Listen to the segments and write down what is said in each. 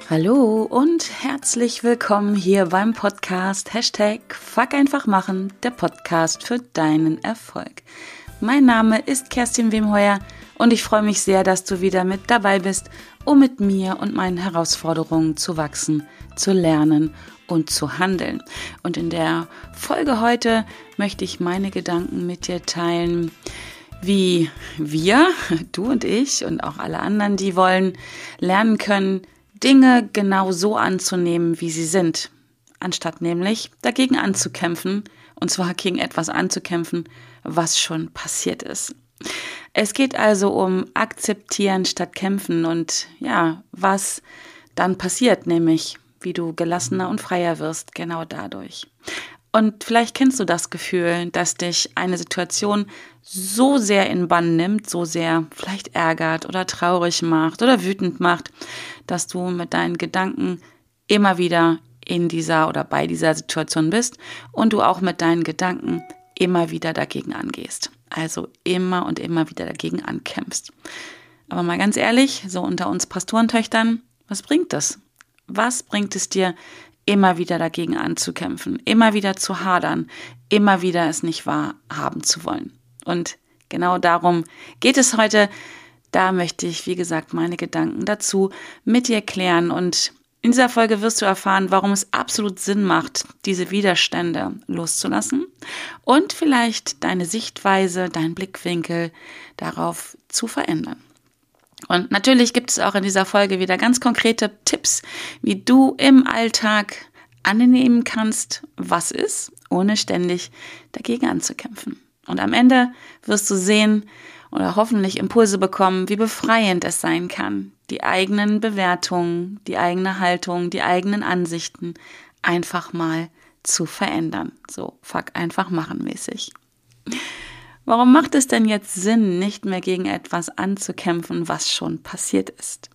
Hallo und herzlich willkommen hier beim Podcast #Fuck einfach machen, der Podcast für deinen Erfolg. Mein Name ist Kerstin Wemheuer und ich freue mich sehr, dass du wieder mit dabei bist, um mit mir und meinen Herausforderungen zu wachsen, zu lernen und zu handeln. Und in der Folge heute möchte ich meine Gedanken mit dir teilen, wie wir, du und ich und auch alle anderen, die wollen, lernen können, Dinge genau so anzunehmen, wie sie sind, anstatt nämlich dagegen anzukämpfen, und zwar gegen etwas anzukämpfen, was schon passiert ist. Es geht also um Akzeptieren statt Kämpfen und ja, was dann passiert, nämlich wie du gelassener und freier wirst, genau dadurch. Und vielleicht kennst du das Gefühl, dass dich eine Situation so sehr in Bann nimmt, so sehr vielleicht ärgert oder traurig macht oder wütend macht, dass du mit deinen Gedanken immer wieder in dieser oder bei dieser Situation bist und du auch mit deinen Gedanken immer wieder dagegen angehst. Also immer und immer wieder dagegen ankämpfst. Aber mal ganz ehrlich, so unter uns Pastorentöchtern, was bringt das? Was bringt es dir, immer wieder dagegen anzukämpfen, immer wieder zu hadern, immer wieder es nicht wahrhaben zu wollen? Und genau darum geht es heute. Da möchte ich, wie gesagt, meine Gedanken dazu mit dir klären. Und in dieser Folge wirst du erfahren, warum es absolut Sinn macht, diese Widerstände loszulassen und vielleicht deine Sichtweise, deinen Blickwinkel darauf zu verändern. Und natürlich gibt es auch in dieser Folge wieder ganz konkrete Tipps, wie du im Alltag annehmen kannst, was ist, ohne ständig dagegen anzukämpfen. Und am Ende wirst du sehen oder hoffentlich Impulse bekommen, wie befreiend es sein kann, die eigenen Bewertungen, die eigene Haltung, die eigenen Ansichten einfach mal zu verändern. So, fuck einfach machen mäßig. Warum macht es denn jetzt Sinn, nicht mehr gegen etwas anzukämpfen, was schon passiert ist?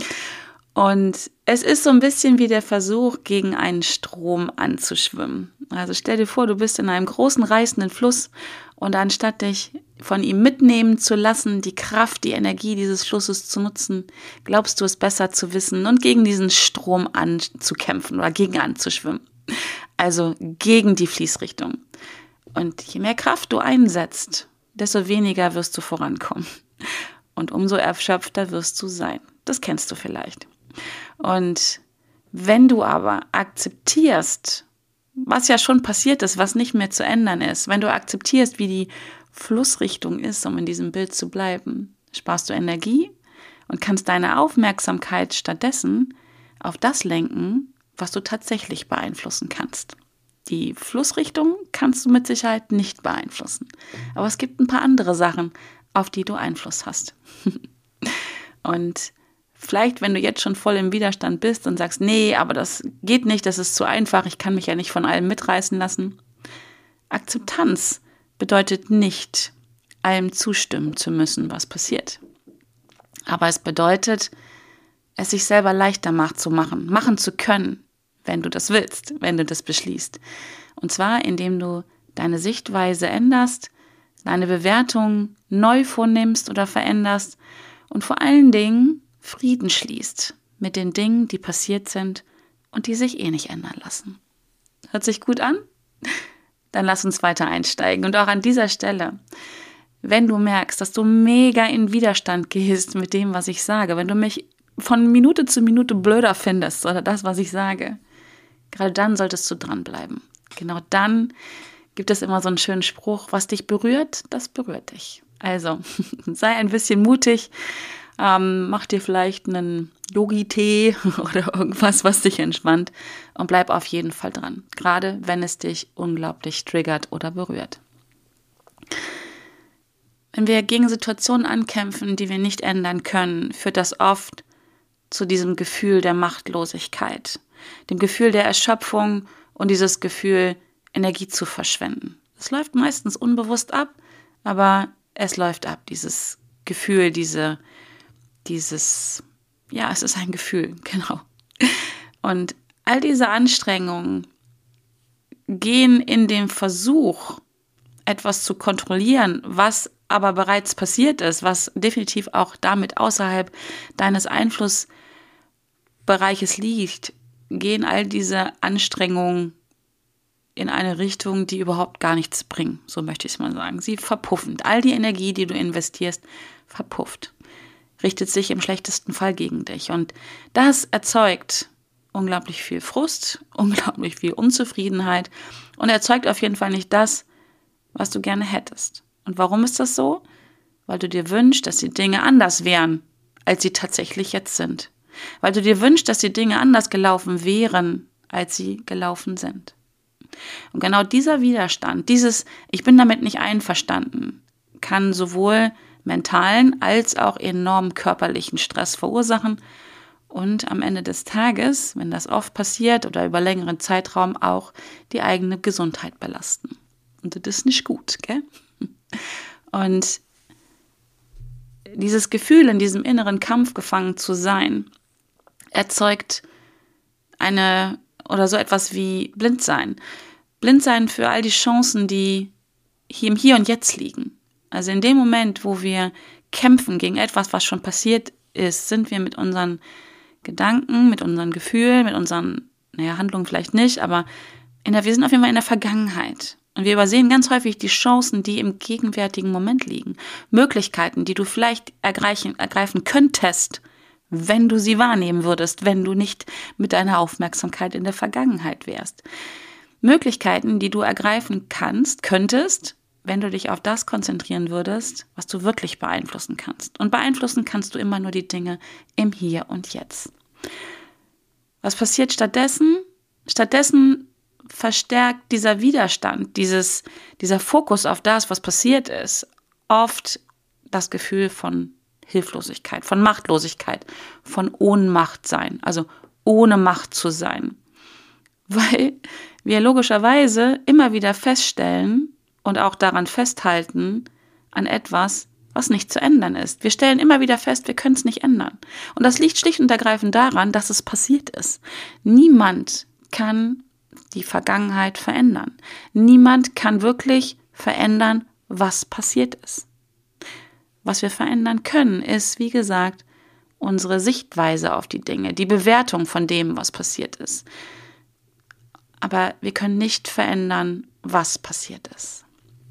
Und es ist so ein bisschen wie der Versuch, gegen einen Strom anzuschwimmen. Also stell dir vor, du bist in einem großen, reißenden Fluss und anstatt dich von ihm mitnehmen zu lassen, die Kraft, die Energie dieses Flusses zu nutzen, glaubst du es besser zu wissen und gegen diesen Strom anzukämpfen oder gegen anzuschwimmen. Also gegen die Fließrichtung. Und je mehr Kraft du einsetzt, desto weniger wirst du vorankommen. Und umso erschöpfter wirst du sein. Das kennst du vielleicht. Und wenn du aber akzeptierst, was ja schon passiert ist, was nicht mehr zu ändern ist, wenn du akzeptierst, wie die Flussrichtung ist, um in diesem Bild zu bleiben, sparst du Energie und kannst deine Aufmerksamkeit stattdessen auf das lenken, was du tatsächlich beeinflussen kannst. Die Flussrichtung kannst du mit Sicherheit nicht beeinflussen. Aber es gibt ein paar andere Sachen, auf die du Einfluss hast. Und vielleicht, wenn du jetzt schon voll im Widerstand bist und sagst, nee, aber das geht nicht, das ist zu einfach, ich kann mich ja nicht von allem mitreißen lassen. Akzeptanz bedeutet nicht, allem zustimmen zu müssen, was passiert. Aber es bedeutet, es sich selber leichter machen zu können, wenn du das willst, wenn du das beschließt. Und zwar, indem du deine Sichtweise änderst, deine Bewertung neu vornimmst oder veränderst und vor allen Dingen Frieden schließt mit den Dingen, die passiert sind und die sich eh nicht ändern lassen. Hört sich gut an? Dann lass uns weiter einsteigen. Und auch an dieser Stelle, wenn du merkst, dass du mega in Widerstand gehst mit dem, was ich sage, wenn du mich von Minute zu Minute blöder findest oder das, was ich sage, gerade dann solltest du dranbleiben. Genau dann gibt es immer so einen schönen Spruch, was dich berührt, das berührt dich. Also sei ein bisschen mutig, mach dir vielleicht einen Yogi-Tee oder irgendwas, was dich entspannt und bleib auf jeden Fall dran, gerade wenn es dich unglaublich triggert oder berührt. Wenn wir gegen Situationen ankämpfen, die wir nicht ändern können, führt das oft zu diesem Gefühl der Machtlosigkeit, dem Gefühl der Erschöpfung und dieses Gefühl, Energie zu verschwenden. Es läuft meistens unbewusst ab, aber es läuft ab, dieses Gefühl, es ist ein Gefühl, genau. Und all diese Anstrengungen gehen in den Versuch, etwas zu kontrollieren, was aber bereits passiert ist, was definitiv auch damit außerhalb deines Einflussbereichs Bereich es liegt, gehen all diese Anstrengungen in eine Richtung, die überhaupt gar nichts bringen, so möchte ich es mal sagen. Sie verpuffen. All die Energie, die du investierst, verpufft. Richtet sich im schlechtesten Fall gegen dich. Und das erzeugt unglaublich viel Frust, unglaublich viel Unzufriedenheit und erzeugt auf jeden Fall nicht das, was du gerne hättest. Und warum ist das so? Weil du dir wünschst, dass die Dinge anders wären, als sie tatsächlich jetzt sind. Weil du dir wünschst, dass die Dinge anders gelaufen wären, als sie gelaufen sind. Und genau dieser Widerstand, dieses Ich bin damit nicht einverstanden, kann sowohl mentalen als auch enormen körperlichen Stress verursachen und am Ende des Tages, wenn das oft passiert oder über längeren Zeitraum, auch die eigene Gesundheit belasten. Und das ist nicht gut, gell? Und dieses Gefühl, in diesem inneren Kampf gefangen zu sein, erzeugt so etwas wie Blindsein. Blindsein für all die Chancen, die hier im Hier und Jetzt liegen. Also in dem Moment, wo wir kämpfen gegen etwas, was schon passiert ist, sind wir mit unseren Gedanken, mit unseren Gefühlen, mit unseren Handlungen vielleicht nicht, aber wir sind auf jeden Fall in der Vergangenheit. Und wir übersehen ganz häufig die Chancen, die im gegenwärtigen Moment liegen. Möglichkeiten, die du vielleicht ergreifen könntest, wenn du sie wahrnehmen würdest, wenn du nicht mit deiner Aufmerksamkeit in der Vergangenheit wärst. Möglichkeiten, die du ergreifen könntest, wenn du dich auf das konzentrieren würdest, was du wirklich beeinflussen kannst. Und beeinflussen kannst du immer nur die Dinge im Hier und Jetzt. Was passiert stattdessen? Stattdessen verstärkt dieser Widerstand, dieser Fokus auf das, was passiert ist, oft das Gefühl von Hilflosigkeit, von Machtlosigkeit, von Ohnmacht sein, also ohne Macht zu sein. Weil wir logischerweise immer wieder feststellen und auch daran festhalten, an etwas, was nicht zu ändern ist. Wir stellen immer wieder fest, wir können es nicht ändern. Und das liegt schlicht und ergreifend daran, dass es passiert ist. Niemand kann die Vergangenheit verändern. Niemand kann wirklich verändern, was passiert ist. Was wir verändern können, ist, wie gesagt, unsere Sichtweise auf die Dinge, die Bewertung von dem, was passiert ist. Aber wir können nicht verändern, was passiert ist.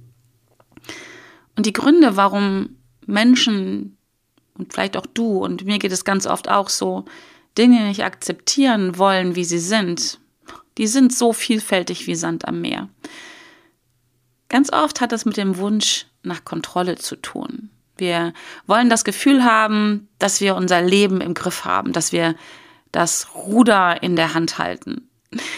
Und die Gründe, warum Menschen, und vielleicht auch du, und mir geht es ganz oft auch so, Dinge nicht akzeptieren wollen, wie sie sind, die sind so vielfältig wie Sand am Meer. Ganz oft hat es mit dem Wunsch nach Kontrolle zu tun. Wir wollen das Gefühl haben, dass wir unser Leben im Griff haben, dass wir das Ruder in der Hand halten.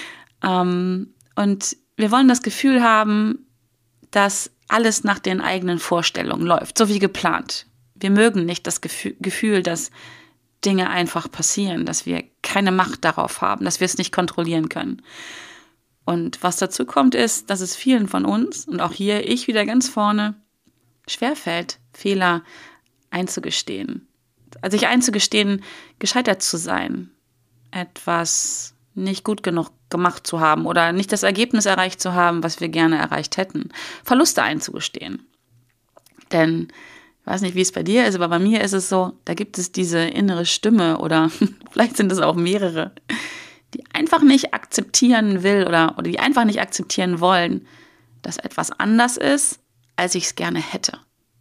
Und wir wollen das Gefühl haben, dass alles nach den eigenen Vorstellungen läuft, so wie geplant. Wir mögen nicht das Gefühl, dass Dinge einfach passieren, dass wir keine Macht darauf haben, dass wir es nicht kontrollieren können. Und was dazu kommt, ist, dass es vielen von uns, und auch hier ich wieder ganz vorne, schwerfällt, Fehler einzugestehen. Also sich einzugestehen, gescheitert zu sein, etwas nicht gut genug gemacht zu haben oder nicht das Ergebnis erreicht zu haben, was wir gerne erreicht hätten. Verluste einzugestehen. Denn ich weiß nicht, wie es bei dir ist, aber bei mir ist es so, da gibt es diese innere Stimme oder vielleicht sind es auch mehrere, die einfach nicht akzeptieren will oder die einfach nicht akzeptieren wollen, dass etwas anders ist, als ich es gerne hätte.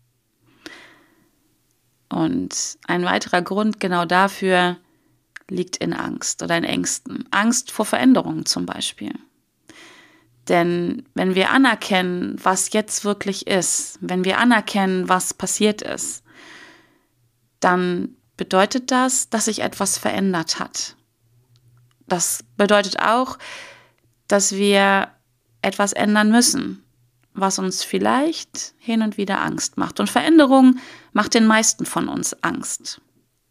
Und ein weiterer Grund genau dafür liegt in Angst oder in Ängsten. Angst vor Veränderungen zum Beispiel. Denn wenn wir anerkennen, was jetzt wirklich ist, wenn wir anerkennen, was passiert ist, dann bedeutet das, dass sich etwas verändert hat. Das bedeutet auch, dass wir etwas ändern müssen, was uns vielleicht hin und wieder Angst macht. Und Veränderung macht den meisten von uns Angst.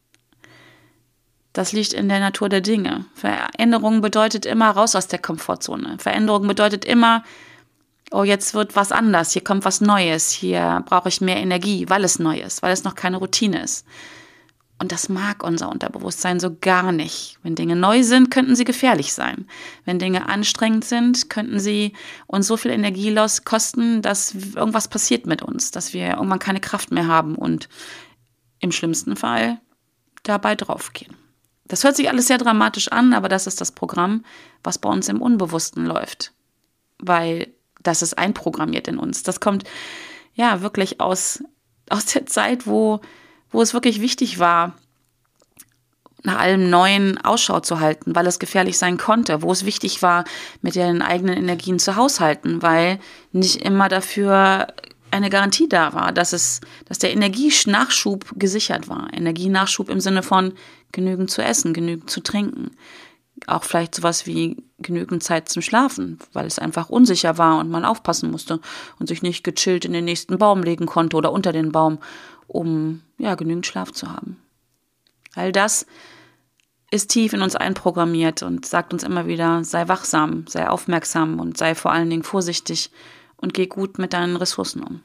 Das liegt in der Natur der Dinge. Veränderung bedeutet immer raus aus der Komfortzone. Veränderung bedeutet immer, oh, jetzt wird was anders, hier kommt was Neues, hier brauche ich mehr Energie, weil es neu ist, weil es noch keine Routine ist. Und das mag unser Unterbewusstsein so gar nicht. Wenn Dinge neu sind, könnten sie gefährlich sein. Wenn Dinge anstrengend sind, könnten sie uns so viel Energie kosten, dass irgendwas passiert mit uns, dass wir irgendwann keine Kraft mehr haben und im schlimmsten Fall dabei draufgehen. Das hört sich alles sehr dramatisch an, aber das ist das Programm, was bei uns im Unbewussten läuft. Weil das ist einprogrammiert in uns. Das kommt ja wirklich aus der Zeit, wo es wirklich wichtig war, nach allem Neuen Ausschau zu halten, weil es gefährlich sein konnte, wo es wichtig war, mit den eigenen Energien zu haushalten, weil nicht immer dafür eine Garantie da war, dass der Energienachschub gesichert war. Energienachschub im Sinne von genügend zu essen, genügend zu trinken. Auch vielleicht sowas wie genügend Zeit zum Schlafen, weil es einfach unsicher war und man aufpassen musste und sich nicht gechillt in den nächsten Baum legen konnte oder unter den Baum, um ja genügend Schlaf zu haben. All das ist tief in uns einprogrammiert und sagt uns immer wieder, sei wachsam, sei aufmerksam und sei vor allen Dingen vorsichtig und geh gut mit deinen Ressourcen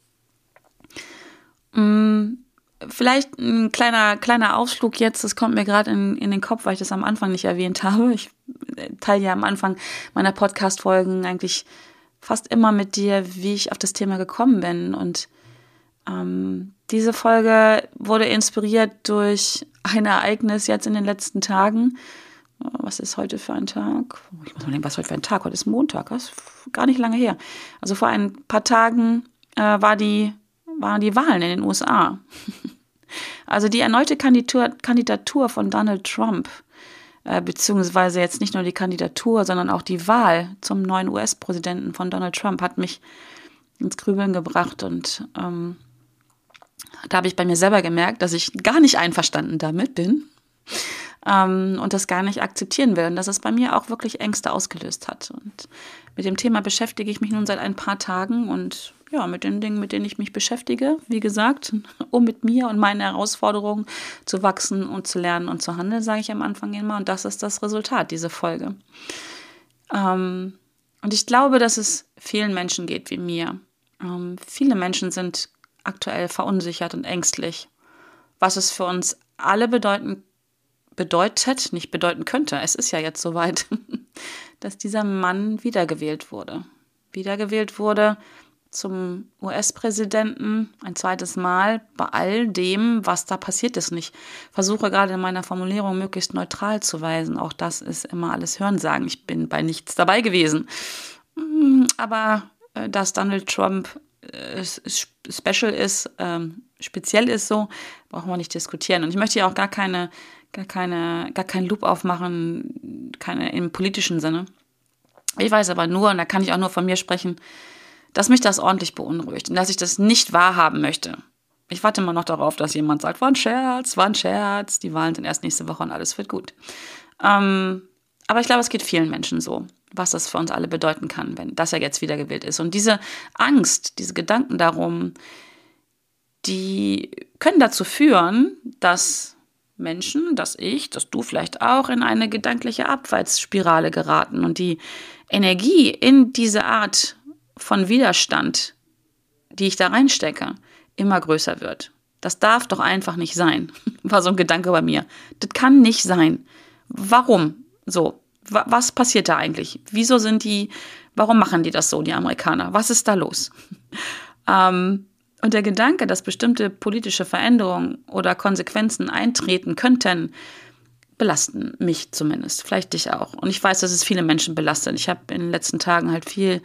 um. Vielleicht ein kleiner Ausflug jetzt, das kommt mir gerade in den Kopf, weil ich das am Anfang nicht erwähnt habe. Ich teile ja am Anfang meiner Podcast-Folgen eigentlich fast immer mit dir, wie ich auf das Thema gekommen bin. Und diese Folge wurde inspiriert durch ein Ereignis jetzt in den letzten Tagen. Was ist heute für ein Tag? Ich muss mal denken, was ist heute für ein Tag? Heute ist Montag, das ist gar nicht lange her. Also vor ein paar Tagen waren die Wahlen in den USA. Also die erneute Kandidatur von Donald Trump, beziehungsweise jetzt nicht nur die Kandidatur, sondern auch die Wahl zum neuen US-Präsidenten von Donald Trump hat mich ins Grübeln gebracht. Und da habe ich bei mir selber gemerkt, dass ich gar nicht einverstanden damit bin und das gar nicht akzeptieren will. Und dass es bei mir auch wirklich Ängste ausgelöst hat. Und mit dem Thema beschäftige ich mich nun seit ein paar Tagen und ja, mit den Dingen, mit denen ich mich beschäftige, wie gesagt, um mit mir und meinen Herausforderungen zu wachsen und zu lernen und zu handeln, sage ich am Anfang immer. Und das ist das Resultat, diese Folge. Und ich glaube, dass es vielen Menschen geht wie mir. Viele Menschen sind aktuell verunsichert und ängstlich, was es für uns alle bedeuten könnte. Es ist ja jetzt soweit, dass dieser Mann wiedergewählt wurde. Zum US-Präsidenten ein zweites Mal bei all dem, was da passiert ist. Und ich versuche gerade in meiner Formulierung möglichst neutral zu weisen. Auch das ist immer alles Hörensagen. Ich bin bei nichts dabei gewesen. Aber dass Donald Trump speziell ist so, brauchen wir nicht diskutieren. Und ich möchte ja auch gar keinen Loop aufmachen, im politischen Sinne. Ich weiß aber nur, und da kann ich auch nur von mir sprechen, dass mich das ordentlich beunruhigt und dass ich das nicht wahrhaben möchte. Ich warte immer noch darauf, dass jemand sagt, war ein Scherz, die Wahlen sind erst nächste Woche und alles wird gut. Aber ich glaube, es geht vielen Menschen so, was das für uns alle bedeuten kann, wenn das ja jetzt wiedergewählt ist. Und diese Angst, diese Gedanken darum, die können dazu führen, dass Menschen, dass du vielleicht auch in eine gedankliche Abwärtsspirale geraten und die Energie in diese Art von Widerstand, die ich da reinstecke, immer größer wird. Das darf doch einfach nicht sein, war so ein Gedanke bei mir. Das kann nicht sein. Warum so? Was passiert da eigentlich? Warum machen die das so, die Amerikaner? Was ist da los? Und der Gedanke, dass bestimmte politische Veränderungen oder Konsequenzen eintreten könnten, belasten mich zumindest, vielleicht dich auch. Und ich weiß, dass es viele Menschen belastet. Ich habe in den letzten Tagen halt viel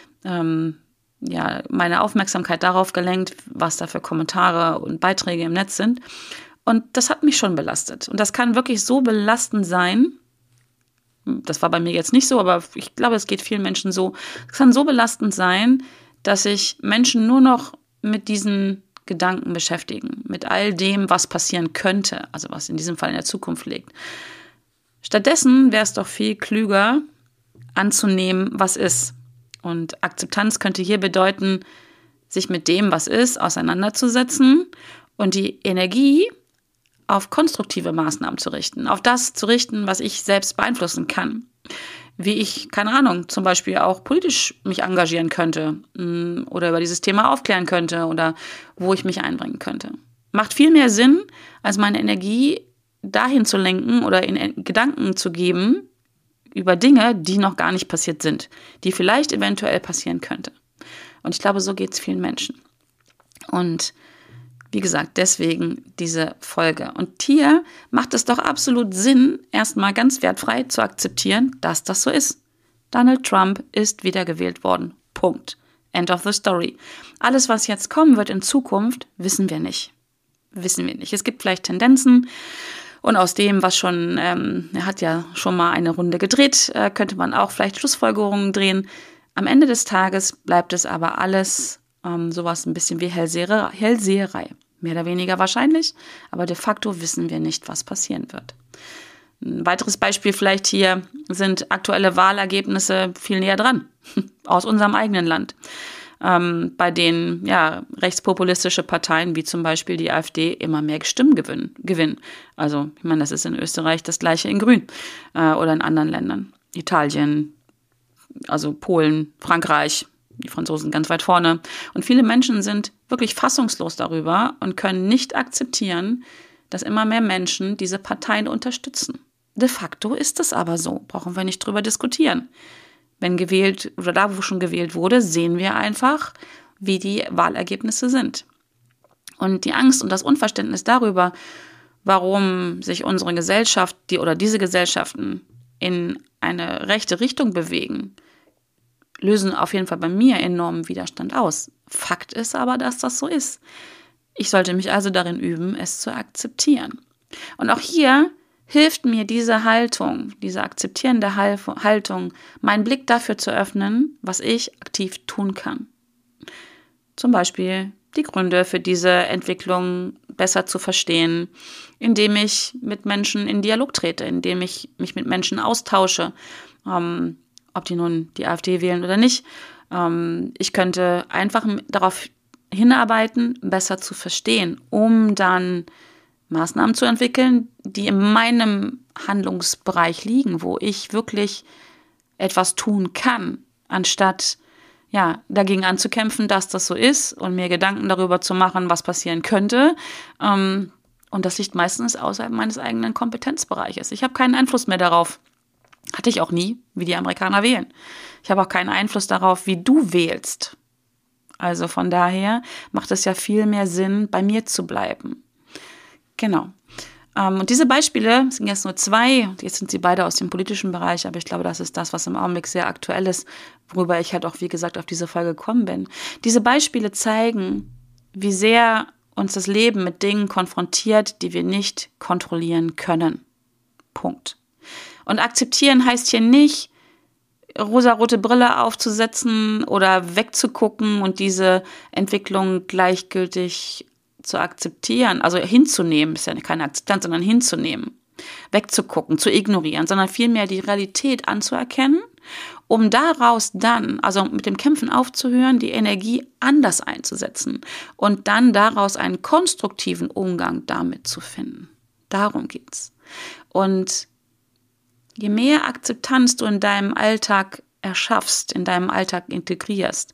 meine Aufmerksamkeit darauf gelenkt, was da für Kommentare und Beiträge im Netz sind. Und das hat mich schon belastet. Und das kann wirklich so belastend sein. Das war bei mir jetzt nicht so, aber ich glaube, es geht vielen Menschen so. Es kann so belastend sein, dass sich Menschen nur noch mit diesen Gedanken beschäftigen, mit all dem, was passieren könnte, also was in diesem Fall in der Zukunft liegt. Stattdessen wäre es doch viel klüger, anzunehmen, was ist. Und Akzeptanz könnte hier bedeuten, sich mit dem, was ist, auseinanderzusetzen und die Energie auf konstruktive Maßnahmen zu richten, auf das zu richten, was ich selbst beeinflussen kann. Wie ich, keine Ahnung, zum Beispiel auch politisch mich engagieren könnte oder über dieses Thema aufklären könnte oder wo ich mich einbringen könnte. Macht viel mehr Sinn, als meine Energie dahin zu lenken oder in Gedanken zu geben über Dinge, die noch gar nicht passiert sind, die vielleicht eventuell passieren könnte. Und ich glaube, so geht es vielen Menschen. Und Wie gesagt, deswegen diese Folge. Und hier macht es doch absolut Sinn, erstmal ganz wertfrei zu akzeptieren, dass das so ist. Donald Trump ist wiedergewählt worden. Punkt. End of the story. Alles, was jetzt kommen wird in Zukunft, wissen wir nicht. Wissen wir nicht. Es gibt vielleicht Tendenzen. Und aus dem, was schon, er hat ja schon mal eine Runde gedreht, könnte man auch vielleicht Schlussfolgerungen drehen. Am Ende des Tages bleibt es aber alles sowas ein bisschen wie Hellseherei. Mehr oder weniger wahrscheinlich, aber de facto wissen wir nicht, was passieren wird. Ein weiteres Beispiel vielleicht hier sind aktuelle Wahlergebnisse viel näher dran, aus unserem eigenen Land, bei denen rechtspopulistische Parteien wie zum Beispiel die AfD immer mehr Stimmen gewinnen. Also ich meine, das ist in Österreich das gleiche in Grün oder in anderen Ländern. Italien, also Polen, Frankreich, die Franzosen ganz weit vorne. Und viele Menschen sind wirklich fassungslos darüber und können nicht akzeptieren, dass immer mehr Menschen diese Parteien unterstützen. De facto ist es aber so, brauchen wir nicht drüber diskutieren. Wenn gewählt oder da, wo schon gewählt wurde, sehen wir einfach, wie die Wahlergebnisse sind. Und die Angst und das Unverständnis darüber, warum sich unsere Gesellschaft, diese Gesellschaften in eine rechte Richtung bewegen, lösen auf jeden Fall bei mir enormen Widerstand aus. Fakt ist aber, dass das so ist. Ich sollte mich also darin üben, es zu akzeptieren. Und auch hier hilft mir diese Haltung, diese akzeptierende Haltung, meinen Blick dafür zu öffnen, was ich aktiv tun kann. Zum Beispiel die Gründe für diese Entwicklung besser zu verstehen, indem ich mit Menschen in Dialog trete, indem ich mich mit Menschen austausche, ob die nun die AfD wählen oder nicht. Ich könnte einfach darauf hinarbeiten, besser zu verstehen, um dann Maßnahmen zu entwickeln, die in meinem Handlungsbereich liegen, wo ich wirklich etwas tun kann, anstatt dagegen anzukämpfen, dass das so ist und mir Gedanken darüber zu machen, was passieren könnte. Und das liegt meistens außerhalb meines eigenen Kompetenzbereiches. Ich habe keinen Einfluss mehr darauf. Hatte ich auch nie, wie die Amerikaner wählen. Ich habe auch keinen Einfluss darauf, wie du wählst. Also von daher macht es ja viel mehr Sinn, bei mir zu bleiben. Genau. Und diese Beispiele sind jetzt nur 2, jetzt sind sie beide aus dem politischen Bereich, aber ich glaube, das ist das, was im Augenblick sehr aktuell ist, worüber ich halt auch, wie gesagt, auf diese Folge gekommen bin. Diese Beispiele zeigen, wie sehr uns das Leben mit Dingen konfrontiert, die wir nicht kontrollieren können. Punkt. Und akzeptieren heißt hier nicht, rosarote Brille aufzusetzen oder wegzugucken und diese Entwicklung gleichgültig zu akzeptieren, also hinzunehmen, ist ja keine Akzeptanz, sondern hinzunehmen, wegzugucken, zu ignorieren, sondern vielmehr die Realität anzuerkennen, um daraus dann, also mit dem Kämpfen aufzuhören, die Energie anders einzusetzen und dann daraus einen konstruktiven Umgang damit zu finden. Darum geht's. Und je mehr Akzeptanz du in deinem Alltag erschaffst, in deinem Alltag integrierst,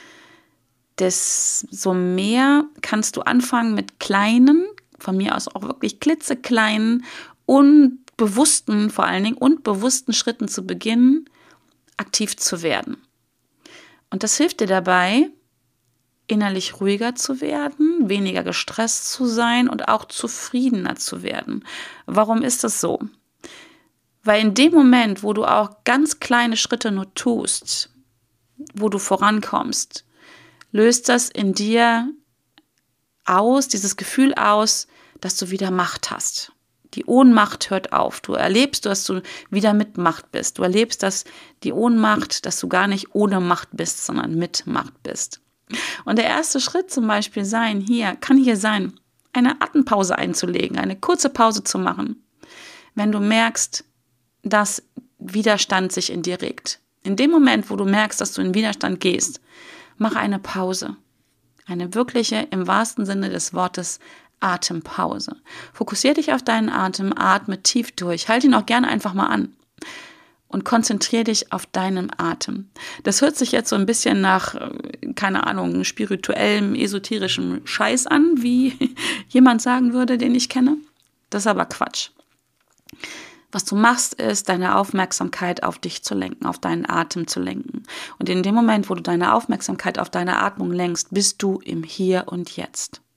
desto mehr kannst du anfangen mit kleinen, von mir aus auch wirklich klitzekleinen, unbewussten, vor allen Dingen unbewussten Schritten zu beginnen, aktiv zu werden. Und das hilft dir dabei, innerlich ruhiger zu werden, weniger gestresst zu sein und auch zufriedener zu werden. Warum ist das so? Weil in dem Moment, wo du auch ganz kleine Schritte nur tust, wo du vorankommst, löst das in dir aus, dieses Gefühl aus, dass du wieder Macht hast. Die Ohnmacht hört auf. Du erlebst, dass du wieder mit Macht bist. Du erlebst, dass die Ohnmacht, dass du gar nicht ohne Macht bist, sondern mit Macht bist. Und der erste Schritt zum Beispiel kann hier sein, eine Atempause einzulegen, eine kurze Pause zu machen, wenn du merkst, dass Widerstand sich in dir regt. In dem Moment, wo du merkst, dass du in Widerstand gehst, mach eine Pause. Eine wirkliche, im wahrsten Sinne des Wortes, Atempause. Fokussiere dich auf deinen Atem, atme tief durch. Halt ihn auch gerne einfach mal an. Und konzentriere dich auf deinen Atem. Das hört sich jetzt so ein bisschen nach, keine Ahnung, spirituellem, esoterischem Scheiß an, wie jemand sagen würde, den ich kenne. Das ist aber Quatsch. Was du machst, ist, deine Aufmerksamkeit auf dich zu lenken, auf deinen Atem zu lenken. Und in dem Moment, wo du deine Aufmerksamkeit auf deine Atmung lenkst, bist du im Hier und Jetzt.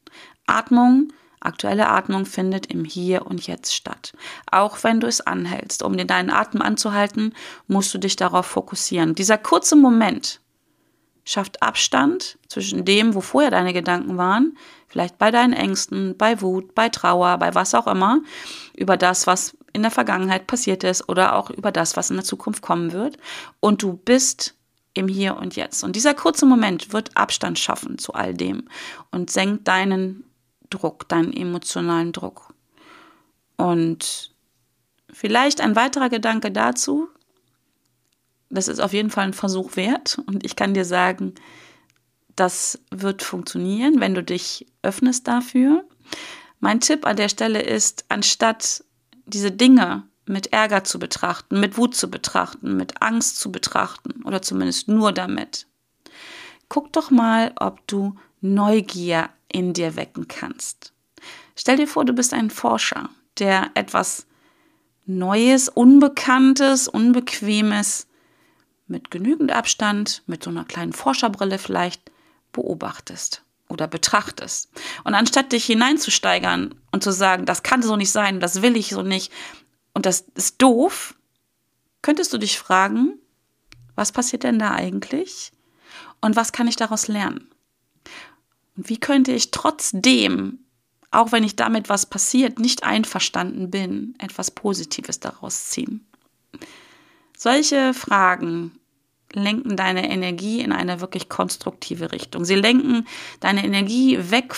Aktuelle Atmung findet im Hier und Jetzt statt. Auch wenn du es anhältst. Um dir deinen Atem anzuhalten, musst du dich darauf fokussieren. Dieser kurze Moment schafft Abstand zwischen dem, wo vorher deine Gedanken waren, vielleicht bei deinen Ängsten, bei Wut, bei Trauer, bei was auch immer, über das, was in der Vergangenheit passiert ist oder auch über das, was in der Zukunft kommen wird. Und du bist im Hier und Jetzt. Und dieser kurze Moment wird Abstand schaffen zu all dem und senkt deinen Druck, deinen emotionalen Druck. Und vielleicht ein weiterer Gedanke dazu, das ist auf jeden Fall ein Versuch wert und ich kann dir sagen, das wird funktionieren, wenn du dich öffnest dafür. Mein Tipp an der Stelle ist, anstatt diese Dinge mit Ärger zu betrachten, mit Wut zu betrachten, mit Angst zu betrachten oder zumindest nur damit, guck doch mal, ob du Neugier in dir wecken kannst. Stell dir vor, du bist ein Forscher, der etwas Neues, Unbekanntes, Unbequemes mit genügend Abstand, mit so einer kleinen Forscherbrille vielleicht beobachtest oder betrachtest. Und anstatt dich hineinzusteigern und zu sagen, das kann so nicht sein, das will ich so nicht und das ist doof, könntest du dich fragen, was passiert denn da eigentlich und was kann ich daraus lernen? Und wie könnte ich trotzdem, auch wenn ich damit, was passiert, nicht einverstanden bin, etwas Positives daraus ziehen? Solche Fragen lenken deine Energie in eine wirklich konstruktive Richtung. Sie lenken deine Energie weg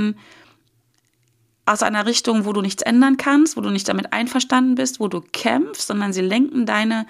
aus einer Richtung, wo du nichts ändern kannst, wo du nicht damit einverstanden bist, wo du kämpfst, sondern sie lenken deine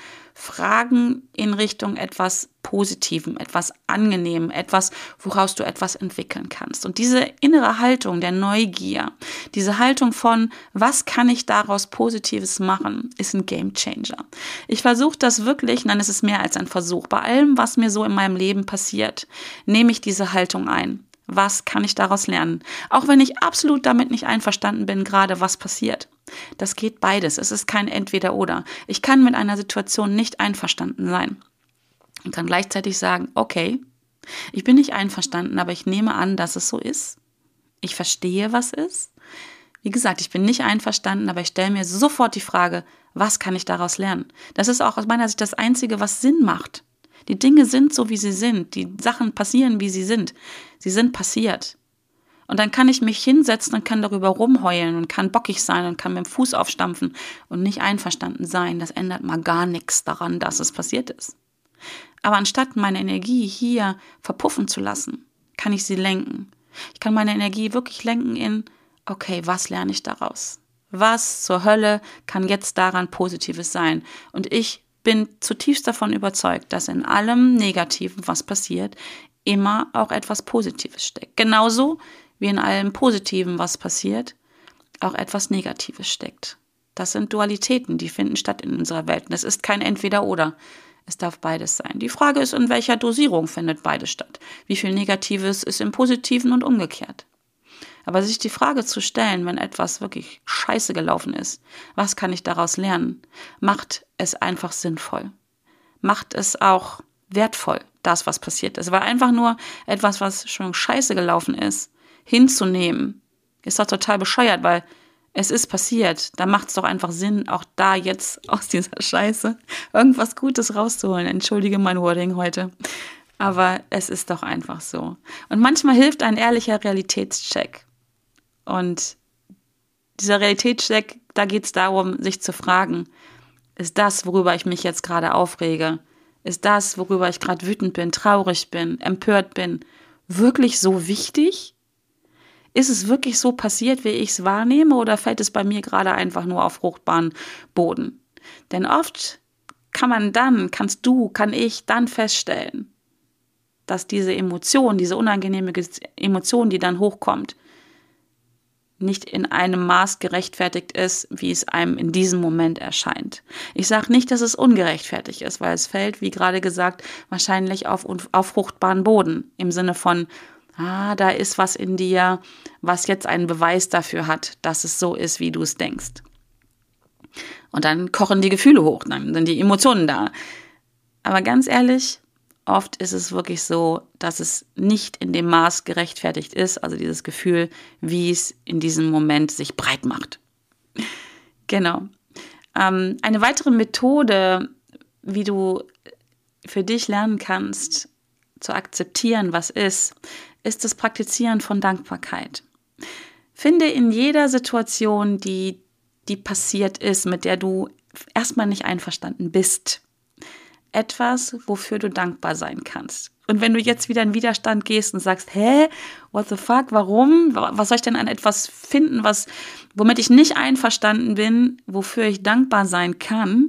Fragen in Richtung etwas Positivem, etwas Angenehmem, etwas, woraus du etwas entwickeln kannst. Und diese innere Haltung der Neugier, diese Haltung von, was kann ich daraus Positives machen, ist ein Gamechanger. Ich versuche das wirklich, nein, es ist mehr als ein Versuch. Bei allem, was mir so in meinem Leben passiert, nehme ich diese Haltung ein. Was kann ich daraus lernen? Auch wenn ich absolut damit nicht einverstanden bin, gerade was passiert. Das geht beides. Es ist kein Entweder-Oder. Ich kann mit einer Situation nicht einverstanden sein und kann gleichzeitig sagen, okay, ich bin nicht einverstanden, aber ich nehme an, dass es so ist. Ich verstehe, was ist. Wie gesagt, ich bin nicht einverstanden, aber ich stelle mir sofort die Frage, was kann ich daraus lernen? Das ist auch aus meiner Sicht das Einzige, was Sinn macht. Die Dinge sind so, wie sie sind. Die Sachen passieren, wie sie sind. Sie sind passiert. Und dann kann ich mich hinsetzen und kann darüber rumheulen und kann bockig sein und kann mit dem Fuß aufstampfen und nicht einverstanden sein. Das ändert mal gar nichts daran, dass es passiert ist. Aber anstatt meine Energie hier verpuffen zu lassen, kann ich sie lenken. Ich kann meine Energie wirklich lenken in, okay, was lerne ich daraus? Was zur Hölle kann jetzt daran Positives sein? Und ich bin zutiefst davon überzeugt, dass in allem Negativen, was passiert, immer auch etwas Positives steckt. Genauso wie in allem Positiven, was passiert, auch etwas Negatives steckt. Das sind Dualitäten, die finden statt in unserer Welt. Und es ist kein Entweder-Oder. Es darf beides sein. Die Frage ist, in welcher Dosierung findet beides statt? Wie viel Negatives ist im Positiven und umgekehrt? Aber sich die Frage zu stellen, wenn etwas wirklich scheiße gelaufen ist, was kann ich daraus lernen, macht es einfach sinnvoll. Macht es auch wertvoll, das, was passiert ist. Weil einfach nur etwas, was schon scheiße gelaufen ist, hinzunehmen, ist doch total bescheuert, weil es ist passiert. Da macht es doch einfach Sinn, auch da jetzt aus dieser Scheiße irgendwas Gutes rauszuholen. Entschuldige mein Wording heute. Aber es ist doch einfach so. Und manchmal hilft ein ehrlicher Realitätscheck. Und dieser Realitätscheck, da geht es darum, sich zu fragen, ist das, worüber ich mich jetzt gerade aufrege, ist das, worüber ich gerade wütend bin, traurig bin, empört bin, wirklich so wichtig? Ist es wirklich so passiert, wie ich es wahrnehme, oder fällt es bei mir gerade einfach nur auf fruchtbaren Boden? Denn oft kann ich dann feststellen, dass diese Emotion, diese unangenehme Emotion, die dann hochkommt, nicht in einem Maß gerechtfertigt ist, wie es einem in diesem Moment erscheint. Ich sage nicht, dass es ungerechtfertigt ist, weil es fällt, wie gerade gesagt, wahrscheinlich auf fruchtbaren Boden. Im Sinne von, da ist was in dir, was jetzt einen Beweis dafür hat, dass es so ist, wie du es denkst. Und dann kochen die Gefühle hoch, dann sind die Emotionen da. Aber ganz ehrlich, oft ist es wirklich so, dass es nicht in dem Maß gerechtfertigt ist, also dieses Gefühl, wie es in diesem Moment sich breit macht. Genau. Eine weitere Methode, wie du für dich lernen kannst, zu akzeptieren, was ist das Praktizieren von Dankbarkeit. Finde in jeder Situation, die passiert ist, mit der du erstmal nicht einverstanden bist, etwas, wofür du dankbar sein kannst. Und wenn du jetzt wieder in Widerstand gehst und sagst, what the fuck, warum? Was soll ich denn an etwas finden, womit ich nicht einverstanden bin, wofür ich dankbar sein kann?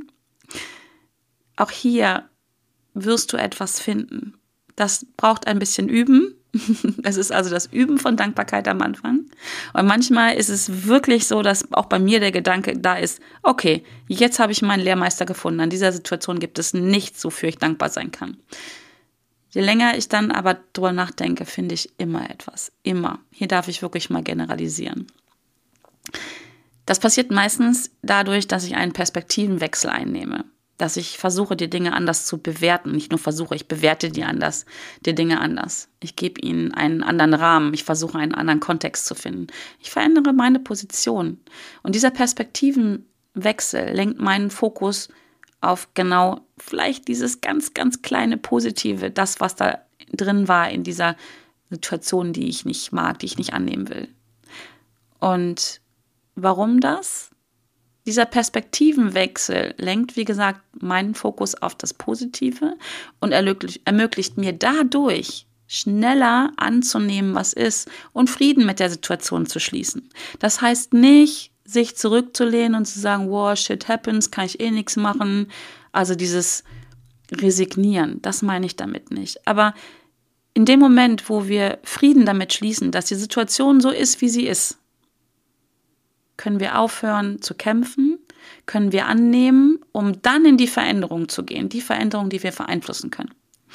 Auch hier wirst du etwas finden. Das braucht ein bisschen Üben. Es ist also das Üben von Dankbarkeit am Anfang. Und manchmal ist es wirklich so, dass auch bei mir der Gedanke da ist, okay, jetzt habe ich meinen Lehrmeister gefunden. An dieser Situation gibt es nichts, wofür ich dankbar sein kann. Je länger ich dann aber drüber nachdenke, finde ich immer etwas. Immer. Hier darf ich wirklich mal generalisieren. Das passiert meistens dadurch, dass ich einen Perspektivenwechsel einnehme. Dass ich versuche, die Dinge anders zu bewerten. Nicht nur versuche, ich bewerte die Dinge anders. Ich gebe ihnen einen anderen Rahmen. Ich versuche, einen anderen Kontext zu finden. Ich verändere meine Position. Und dieser Perspektivenwechsel lenkt meinen Fokus auf genau vielleicht dieses ganz, ganz kleine Positive, das, was da drin war in dieser Situation, die ich nicht mag, die ich nicht annehmen will. Und warum das? Dieser Perspektivenwechsel lenkt, wie gesagt, meinen Fokus auf das Positive und ermöglicht mir dadurch, schneller anzunehmen, was ist und Frieden mit der Situation zu schließen. Das heißt nicht, sich zurückzulehnen und zu sagen, wow, shit happens, kann ich nichts machen. Also dieses Resignieren, das meine ich damit nicht. Aber in dem Moment, wo wir Frieden damit schließen, dass die Situation so ist, wie sie ist, können wir aufhören zu kämpfen, können wir annehmen, um dann in die Veränderung zu gehen, die Veränderung, die wir beeinflussen können.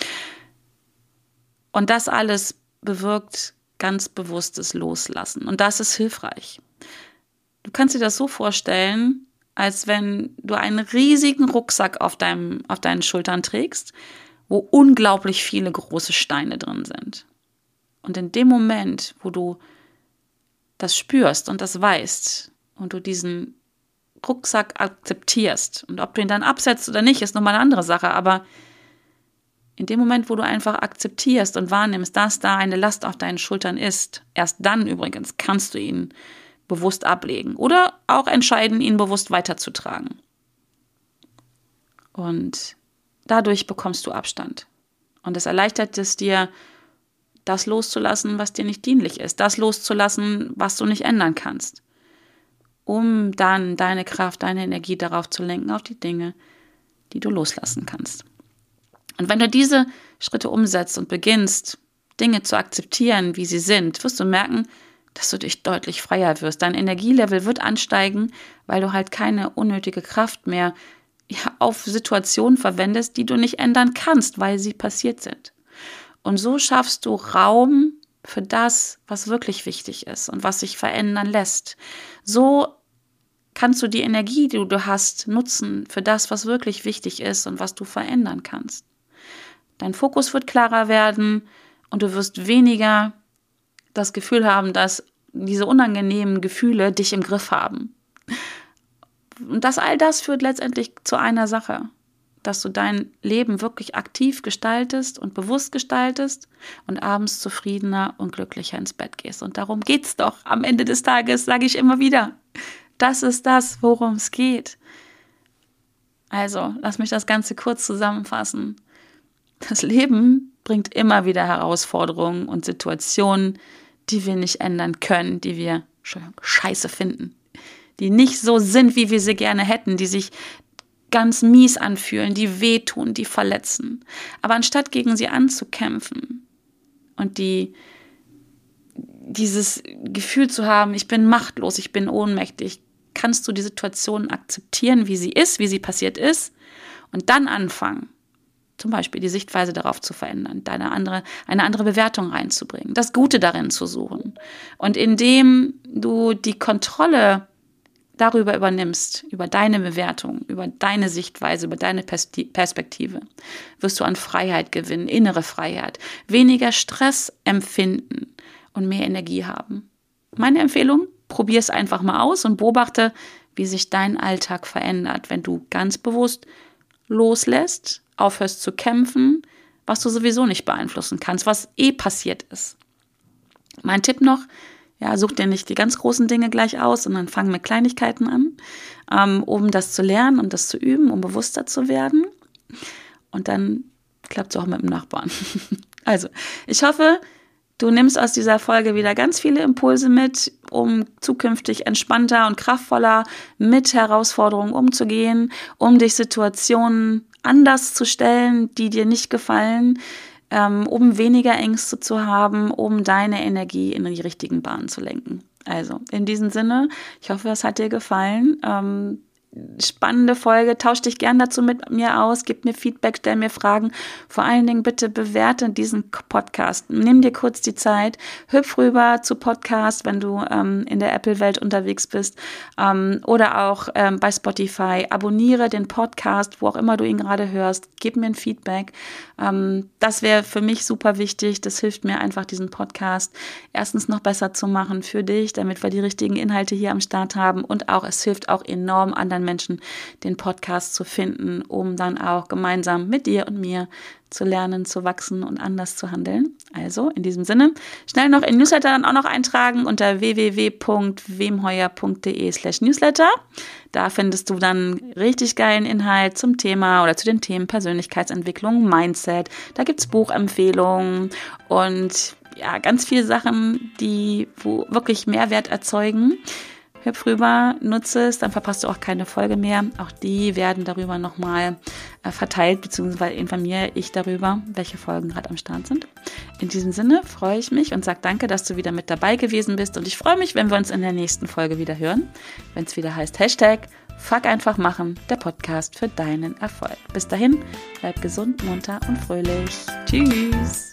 Und das alles bewirkt ganz bewusstes Loslassen. Und das ist hilfreich. Du kannst dir das so vorstellen, als wenn du einen riesigen Rucksack auf deinen Schultern trägst, wo unglaublich viele große Steine drin sind. Und in dem Moment, wo du das spürst und das weißt und du diesen Rucksack akzeptierst, und ob du ihn dann absetzt oder nicht, ist nochmal eine andere Sache, aber in dem Moment, wo du einfach akzeptierst und wahrnimmst, dass da eine Last auf deinen Schultern ist, erst dann übrigens kannst du ihn bewusst ablegen oder auch entscheiden, ihn bewusst weiterzutragen. Und dadurch bekommst du Abstand. Und es erleichtert es dir, das loszulassen, was dir nicht dienlich ist, das loszulassen, was du nicht ändern kannst, um dann deine Kraft, deine Energie darauf zu lenken, auf die Dinge, die du loslassen kannst. Und wenn du diese Schritte umsetzt und beginnst, Dinge zu akzeptieren, wie sie sind, wirst du merken, dass du dich deutlich freier wirst. Dein Energielevel wird ansteigen, weil du halt keine unnötige Kraft mehr auf Situationen verwendest, die du nicht ändern kannst, weil sie passiert sind. Und so schaffst du Raum für das, was wirklich wichtig ist und was sich verändern lässt. So kannst du die Energie, die du hast, nutzen für das, was wirklich wichtig ist und was du verändern kannst. Dein Fokus wird klarer werden und du wirst weniger das Gefühl haben, dass diese unangenehmen Gefühle dich im Griff haben. Und all das führt letztendlich zu einer Sache, dass du dein Leben wirklich aktiv gestaltest und bewusst gestaltest und abends zufriedener und glücklicher ins Bett gehst. Und darum geht's doch am Ende des Tages, sage ich immer wieder. Das ist das, worum es geht. Also, lass mich das Ganze kurz zusammenfassen. Das Leben bringt immer wieder Herausforderungen und Situationen, die wir nicht ändern können, die wir scheiße finden, die nicht so sind, wie wir sie gerne hätten, die sich ganz mies anfühlen, die wehtun, die verletzen. Aber anstatt gegen sie anzukämpfen und dieses Gefühl zu haben, ich bin machtlos, ich bin ohnmächtig, kannst du die Situation akzeptieren, wie sie ist, wie sie passiert ist und dann anfangen, zum Beispiel die Sichtweise darauf zu verändern, eine andere Bewertung reinzubringen, das Gute darin zu suchen. Und indem du die Kontrolle darüber übernimmst, über deine Bewertung, über deine Sichtweise, über deine Perspektive, wirst du an Freiheit gewinnen, innere Freiheit, weniger Stress empfinden und mehr Energie haben. Meine Empfehlung, probier es einfach mal aus und beobachte, wie sich dein Alltag verändert, wenn du ganz bewusst loslässt, aufhörst zu kämpfen, was du sowieso nicht beeinflussen kannst, was passiert ist. Mein Tipp noch, such dir nicht die ganz großen Dinge gleich aus, sondern fang mit Kleinigkeiten an, um das zu lernen, um das zu üben, um bewusster zu werden. Und dann klappt es auch mit dem Nachbarn. Also, ich hoffe, du nimmst aus dieser Folge wieder ganz viele Impulse mit, um zukünftig entspannter und kraftvoller mit Herausforderungen umzugehen, um dich Situationen anders zu stellen, die dir nicht gefallen, um weniger Ängste zu haben, um deine Energie in die richtigen Bahnen zu lenken. Also in diesem Sinne, ich hoffe, es hat dir gefallen. Spannende Folge, tausch dich gern dazu mit mir aus, gib mir Feedback, stell mir Fragen. Vor allen Dingen bitte bewerte diesen Podcast. Nimm dir kurz die Zeit, hüpf rüber zu Podcast, wenn du in der Apple-Welt unterwegs bist oder auch bei Spotify. Abonniere den Podcast, wo auch immer du ihn gerade hörst. Gib mir ein Feedback. Das wäre für mich super wichtig. Das hilft mir einfach, diesen Podcast erstens noch besser zu machen für dich, damit wir die richtigen Inhalte hier am Start haben und auch, es hilft auch enorm anderen Menschen, den Podcast zu finden, um dann auch gemeinsam mit dir und mir zu lernen, zu wachsen und anders zu handeln. Also in diesem Sinne, schnell noch in Newsletter dann auch noch eintragen unter www.wemheuer.de/Newsletter. Da findest du dann richtig geilen Inhalt zum Thema oder zu den Themen Persönlichkeitsentwicklung, Mindset. Da gibt's Buchempfehlungen und ganz viele Sachen, wo wirklich Mehrwert erzeugen. Hüpf rüber, nutze es, dann verpasst du auch keine Folge mehr. Auch die werden darüber nochmal verteilt, beziehungsweise informiere ich darüber, welche Folgen gerade am Start sind. In diesem Sinne freue ich mich und sage danke, dass du wieder mit dabei gewesen bist. Und ich freue mich, wenn wir uns in der nächsten Folge wieder hören, wenn es wieder heißt #Fuck einfach machen, der Podcast für deinen Erfolg. Bis dahin, bleib gesund, munter und fröhlich. Tschüss!